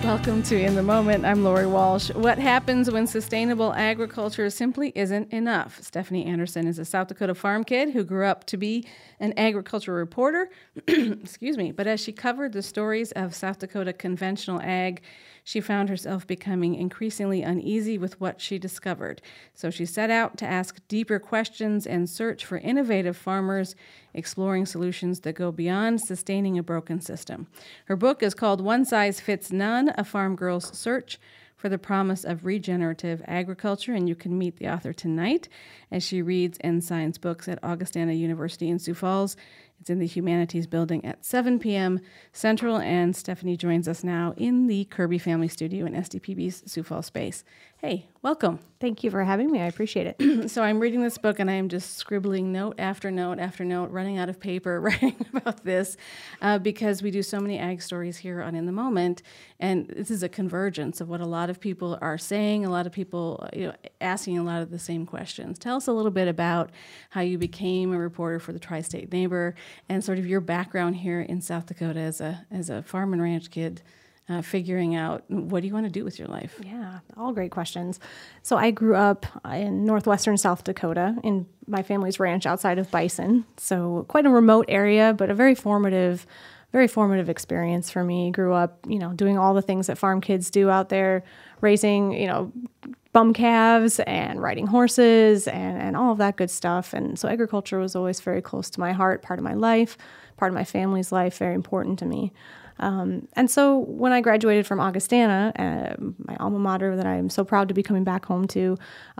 Welcome to In the Moment. I'm Lori Walsh. What happens when sustainable agriculture simply isn't enough? Stephanie Anderson is a South Dakota farm kid who grew up to be an agriculture reporter. Excuse me. But as she covered the stories of South Dakota conventional ag, she found herself becoming increasingly uneasy with what she discovered. So she set out to ask deeper questions and search for innovative farmers, exploring solutions that go beyond sustaining a broken system. Her book is called One Size Fits None, A Farm Girl's Search for the Promise of Regenerative Agriculture, and you can meet the author tonight as she reads and signs books at Augustana University in Sioux Falls. It's in the Humanities Building at 7 p.m. Central, and Stephanie joins us now in the Kirby Family Studio in SDPB's Sioux Falls space. Hey, welcome. Thank you for having me. I appreciate it. So I'm reading this book, and I am just scribbling note after note after note, running out of paper, writing about this, because we do so many ag stories here on In the Moment, and this is a convergence of what a lot of people are saying, a lot of people asking a lot of the same questions. Tell us a little bit about how you became a reporter for the Tri-State Neighbor, and sort of your background here in South Dakota as a farm and ranch kid, figuring out what do you want to do with your life. Yeah, all great questions. So I grew up in northwestern South Dakota in my family's ranch outside of Bison. So quite a remote area, but a very formative experience for me. Grew up, doing all the things that farm kids do out there, raising, bum calves and riding horses and all of that good stuff. And so agriculture was always very close to my heart, part of my life, part of my family's life, very important to me. And so when I graduated from Augustana, my alma mater that I'm so proud to be coming back home to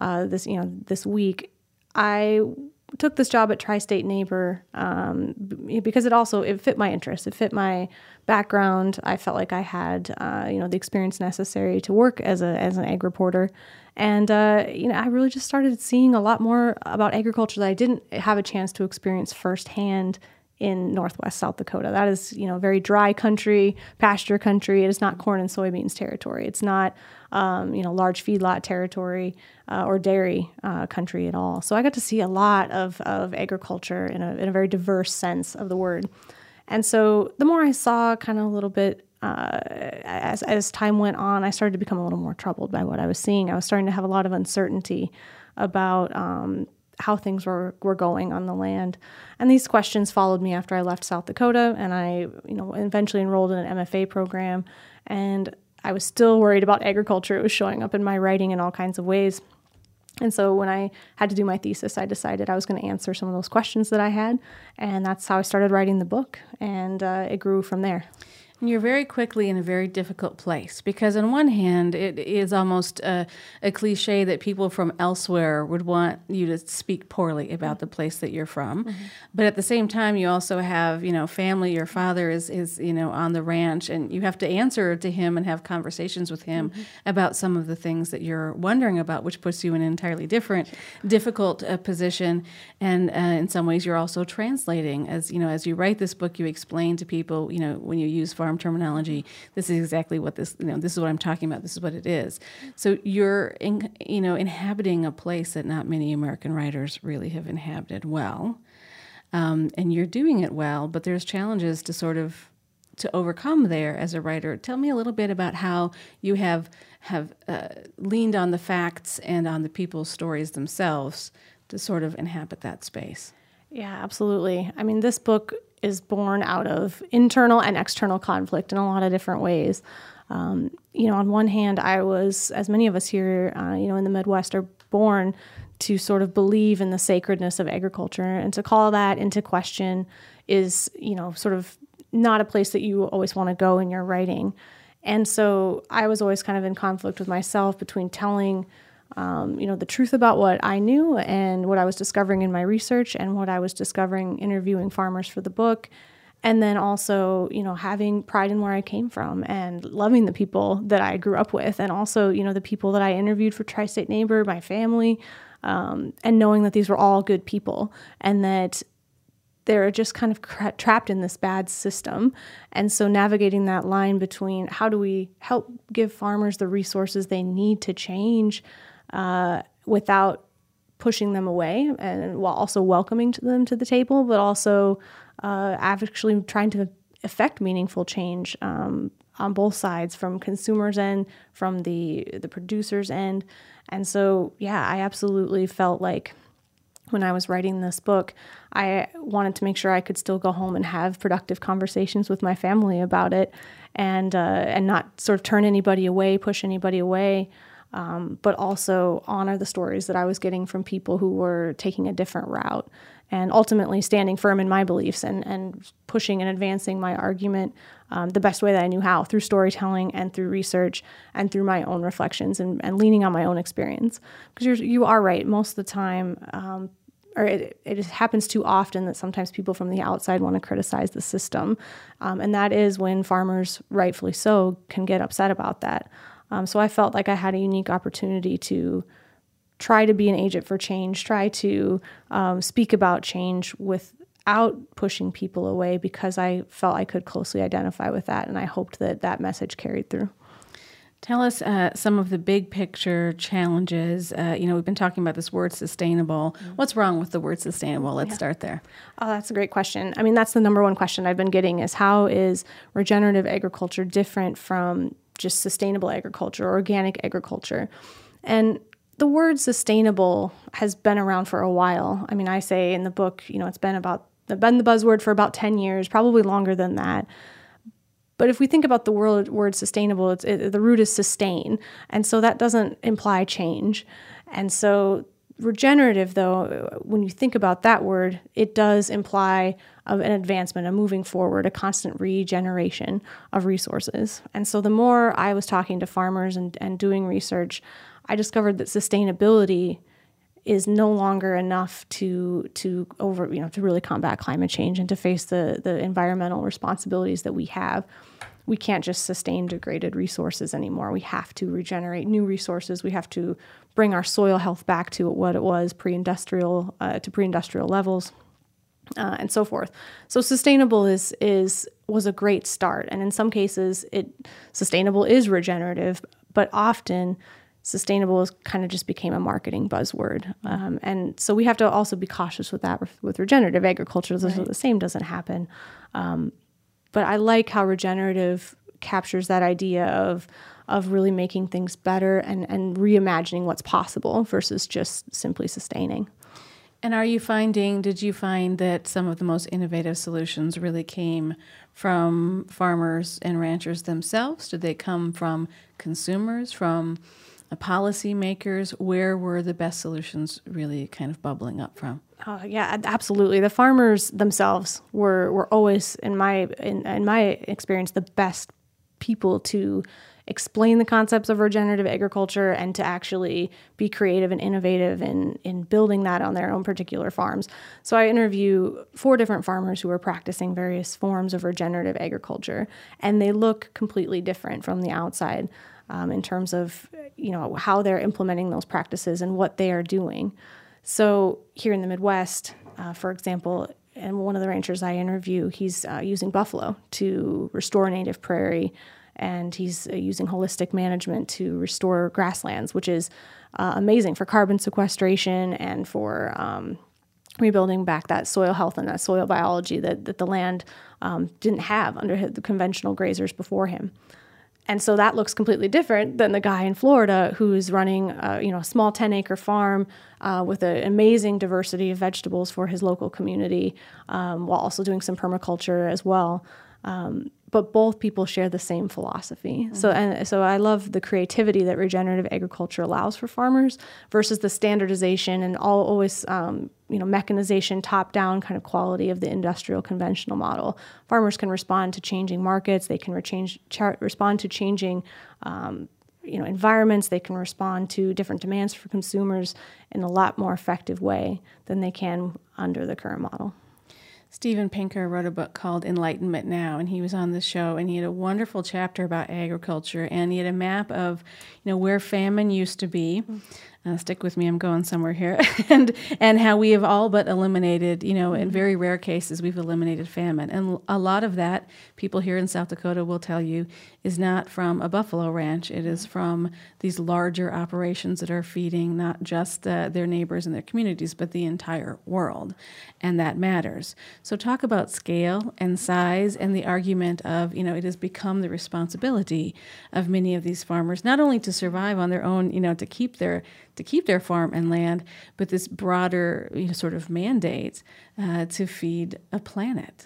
this week, I took this job at Tri-State Neighbor because it fit my interests. It fit my background. I felt like I had the experience necessary to work as an ag reporter. And I really just started seeing a lot more about agriculture that I didn't have a chance to experience firsthand in northwest South Dakota. That is, very dry country, pasture country. It is not corn and soybeans territory. It's not, large feedlot territory or dairy country at all. So I got to see a lot of agriculture in a very diverse sense of the word. And so the more I saw kind of a little bit as time went on, I started to become a little more troubled by what I was seeing. I was starting to have a lot of uncertainty about how things were going on the land. And these questions followed me after I left South Dakota, and I, eventually enrolled in an MFA program, and I was still worried about agriculture. It was showing up in my writing in all kinds of ways. And so when I had to do my thesis, I decided I was going to answer some of those questions that I had, and that's how I started writing the book, and it grew from there. And you're very quickly in a very difficult place because on one hand, it is almost a cliche that people from elsewhere would want you to speak poorly about the place that you're from. Mm-hmm. But at the same time, you also have, family. Your father is on the ranch, and you have to answer to him and have conversations with him mm-hmm. about some of the things that you're wondering about, which puts you in an entirely difficult position. And in some ways, you're also translating. As you write this book, you explain to people, when you use farm terminology, this is exactly what this is what I'm talking about. This is what it is. So you're, inhabiting a place that not many American writers really have inhabited well, and you're doing it well. But there's challenges to overcome there as a writer. Tell me a little bit about how you have leaned on the facts and on the people's stories themselves to sort of inhabit that space. Yeah, absolutely. I mean, this book is born out of internal and external conflict in a lot of different ways. On one hand, I was, as many of us here, in the Midwest, are born to sort of believe in the sacredness of agriculture, and to call that into question is, sort of not a place that you always want to go in your writing. And so I was always kind of in conflict with myself between telling the truth about what I knew and what I was discovering in my research and what I was discovering interviewing farmers for the book. And then also, having pride in where I came from and loving the people that I grew up with. And also, the people that I interviewed for Tri-State Neighbor, my family, and knowing that these were all good people and that they're just kind of trapped in this bad system. And so navigating that line between how do we help give farmers the resources they need to change without pushing them away, and while also welcoming them to the table, but also actually trying to affect meaningful change on both sides, from consumers' end, from the producers' end. And so, yeah, I absolutely felt like when I was writing this book, I wanted to make sure I could still go home and have productive conversations with my family about it, and not sort of turn anybody away, push anybody away, but also honor the stories that I was getting from people who were taking a different route, and ultimately standing firm in my beliefs and pushing and advancing my argument the best way that I knew how, through storytelling and through research and through my own reflections, and leaning on my own experience. Because you are right, most of the time, or it happens too often that sometimes people from the outside want to criticize the system. And that is when farmers, rightfully so, can get upset about that. So I felt like I had a unique opportunity to try to be an agent for change, try to speak about change without pushing people away, because I felt I could closely identify with that, and I hoped that that message carried through. Tell us some of the big picture challenges. We've been talking about this word sustainable. What's wrong with the word sustainable? Let's start there. Oh, that's a great question. I mean, that's the number one question I've been getting, is how is regenerative agriculture different from just sustainable agriculture or organic agriculture? And the word sustainable has been around for a while. I mean, I say in the book, it's been the buzzword for about 10 years, probably longer than that. But if we think about the word sustainable, the root is sustain. And so that doesn't imply change. And so regenerative, though, when you think about that word, it does imply an advancement, a moving forward, a constant regeneration of resources. And so the more I was talking to farmers and doing research, I discovered that sustainability is no longer enough to really combat climate change and to face the environmental responsibilities that we have. We can't just sustain degraded resources anymore. We have to regenerate new resources. We have to bring our soil health back to what it was pre-industrial levels, and so forth. So sustainable was a great start, and in some cases, sustainable is regenerative, but often sustainable kind of just became a marketing buzzword. And so we have to also be cautious with that with regenerative agriculture. Right. The same doesn't happen. But I like how regenerative captures that idea of really making things better and reimagining what's possible versus just simply sustaining. And did you find that some of the most innovative solutions really came from farmers and ranchers themselves? Did they come from consumers, from policymakers? Where were the best solutions really kind of bubbling up from? Yeah, absolutely. The farmers themselves were always, in my experience, the best people to explain the concepts of regenerative agriculture and to actually be creative and innovative in building that on their own particular farms. So I interview 4 different farmers who are practicing various forms of regenerative agriculture, and they look completely different from the outside in terms of how they're implementing those practices and what they are doing. So here in the Midwest, for example, and one of the ranchers I interview, he's using buffalo to restore native prairie, and he's using holistic management to restore grasslands, which is amazing for carbon sequestration and for rebuilding back that soil health and that soil biology that the land didn't have under the conventional grazers before him. And so that looks completely different than the guy in Florida who's running a small 10-acre farm with an amazing diversity of vegetables for his local community, while also doing some permaculture as well. But both people share the same philosophy. Mm-hmm. So I love the creativity that regenerative agriculture allows for farmers versus the standardization and always mechanization, top-down kind of quality of the industrial conventional model. Farmers can respond to changing markets. They can respond to changing environments. They can respond to different demands for consumers in a lot more effective way than they can under the current model. Steven Pinker wrote a book called Enlightenment Now, and he was on the show, and he had a wonderful chapter about agriculture, and he had a map of, where famine used to be, stick with me, I'm going somewhere here, and how we have all but eliminated, in very rare cases, we've eliminated famine. And a lot of that, people here in South Dakota will tell you, is not from a buffalo ranch. It is from these larger operations that are feeding not just their neighbors and their communities, but the entire world. And that matters. So talk about scale and size and the argument of, it has become the responsibility of many of these farmers, not only to survive on their own, to keep their farm and land, but this broader sort of mandate to feed a planet.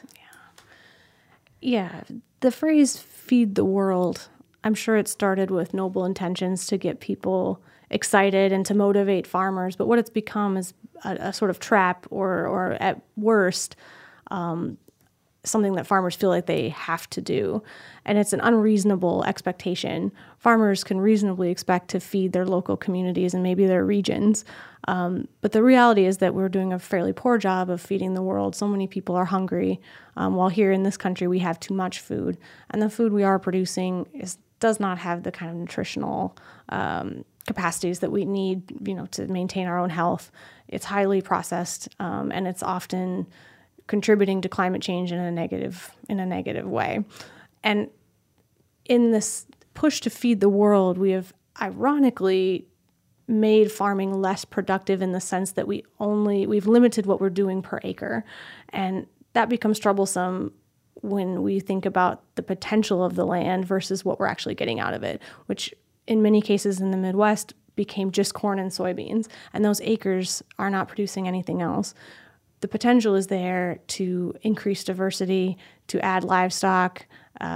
Yeah, the phrase "feed the world," I'm sure it started with noble intentions to get people excited and to motivate farmers, but what it's become is a sort of trap, or at worst, something that farmers feel like they have to do. And it's an unreasonable expectation. Farmers can reasonably expect to feed their local communities and maybe their regions. But the reality is that we're doing a fairly poor job of feeding the world. So many people are hungry, while here in this country we have too much food. And the food we are producing does not have the kind of nutritional capacities that we need, to maintain our own health. It's highly processed, and it's often contributing to climate change in a negative way. And in this push to feed the world, we have ironically made farming less productive in the sense that we've limited what we're doing per acre. And that becomes troublesome when we think about the potential of the land versus what we're actually getting out of it, which in many cases in the Midwest became just corn and soybeans. And those acres are not producing anything else. The potential is there to increase diversity, to add livestock,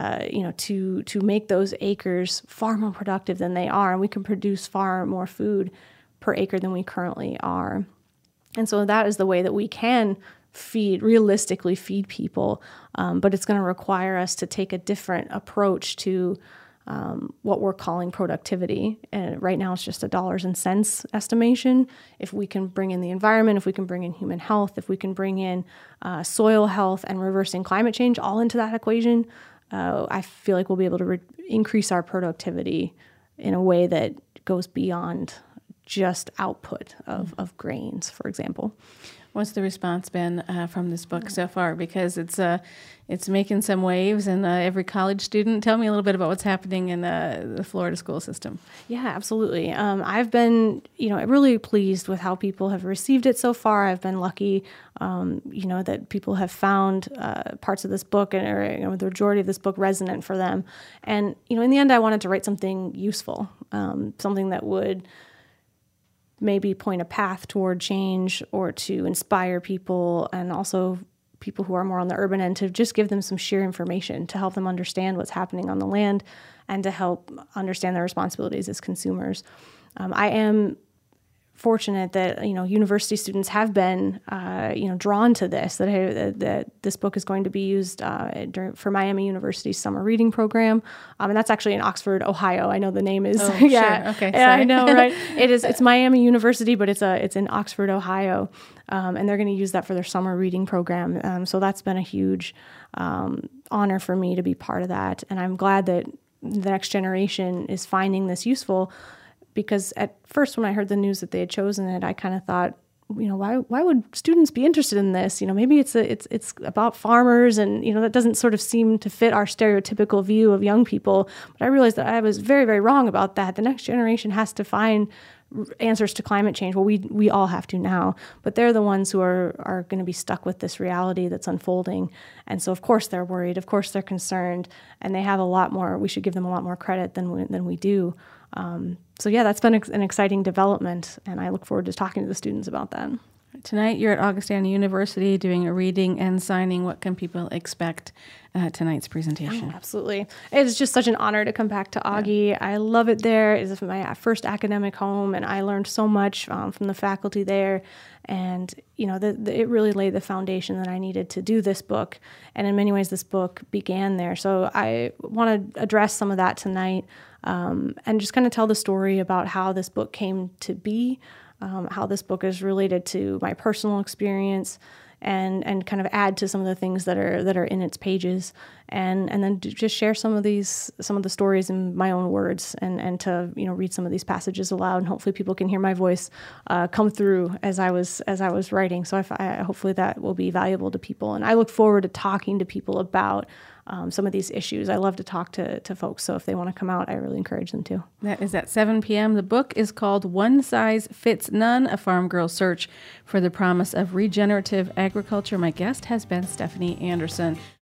to make those acres far more productive than they are. And we can produce far more food per acre than we currently are. And so that is the way that we can realistically feed people. But it's going to require us to take a different approach to what we're calling productivity. And right now it's just a dollars and cents estimation. If we can bring in the environment, if we can bring in human health, if we can bring in soil health and reversing climate change all into that equation, I feel like we'll be able to increase our productivity in a way that goes beyond just output of grains, for example. What's the response been from this book so far? Because it's making some waves, and every college student. Tell me a little bit about what's happening in the Florida school system. Yeah, absolutely. I've been, really pleased with how people have received it so far. I've been lucky, that people have found parts of this book and the majority of this book resonant for them. And in the end, I wanted to write something useful, something that would maybe point a path toward change or to inspire people, and also people who are more on the urban end, to just give them some sheer information to help them understand what's happening on the land and to help understand their responsibilities as consumers. I am fortunate that university students have been drawn to this, that this book is going to be used for Miami University's summer reading program, and that's actually in Oxford, Ohio. I know the name is Sure. Okay, yeah, I know, right? It's Miami University, but it's in Oxford, Ohio, and they're going to use that for their summer reading program. So that's been a huge honor for me to be part of that, and I'm glad that the next generation is finding this useful. Because at first, when I heard the news that they had chosen it, I kind of thought, why would students be interested in this? Maybe it's about farmers, and that doesn't sort of seem to fit our stereotypical view of young people. But I realized that I was very, very wrong about that. The next generation has to find answers to climate change. Well, we all have to now, but they're the ones who are going to be stuck with this reality that's unfolding. And so, of course, they're worried. Of course, they're concerned, and they have a lot more. We should give them a lot more credit than we do. So yeah, that's been an exciting development, and I look forward to talking to the students about that. Tonight, you're at Augustana University doing a reading and signing. What can people expect tonight's presentation? Oh, absolutely. It's just such an honor to come back to Augie. Yeah. I love it there. It's my first academic home, and I learned so much from the faculty there. And, it really laid the foundation that I needed to do this book. And in many ways, this book began there. So I want to address some of that tonight, and just kind of tell the story about how this book came to be, how this book is related to my personal experience, and kind of add to some of the things that are in its pages, and then just share some of the stories in my own words, and to read some of these passages aloud, and hopefully people can hear my voice come through as I was writing. So hopefully that will be valuable to people, and I look forward to talking to people about some of these issues. I love to talk to folks, so if they want to come out, I really encourage them to. That is at 7 p.m. The book is called One Size Fits None, A Farm Girl's Search for the Promise of Regenerative Agriculture. My guest has been Stephanie Anderson.